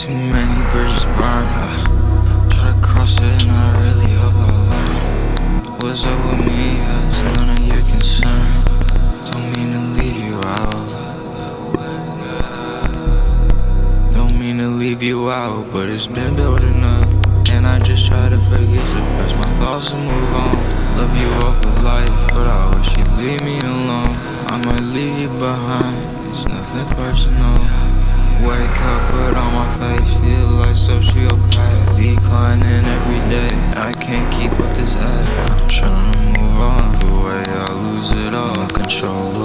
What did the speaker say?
Too many bridges burned. Try to cross it and I really hope I learn. What's up with me? It's none of your concern. Don't mean to leave you out. Don't mean to leave you out, but it's been building up. And I just try to forget, suppress my thoughts and move on. Love you all for life, but I wish you'd leave me alone. I might leave you behind, it's nothing personal. Wake up, put on my face, feel like sociopath. Declining every day, I can't keep up this act. I'm trying to move on, the way I lose it all, control